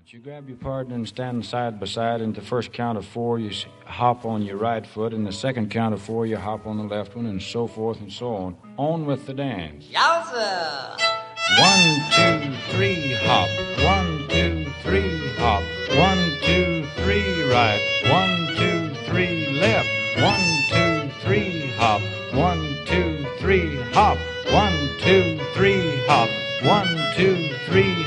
You grab your partner and stand side by side. And the first count of four, you hop on your right foot. And the second count of four, you hop on the left one, and so forth and so on. On with the dance. Yowza! 1, 2, 3, hop. 1, 2, 3, hop. 1, 2, 3, right. 1, 2, 3, left. 1, 2, 3, hop. 1, 2, 3, hop. 1, 2, 3, hop. 1, 2, 3,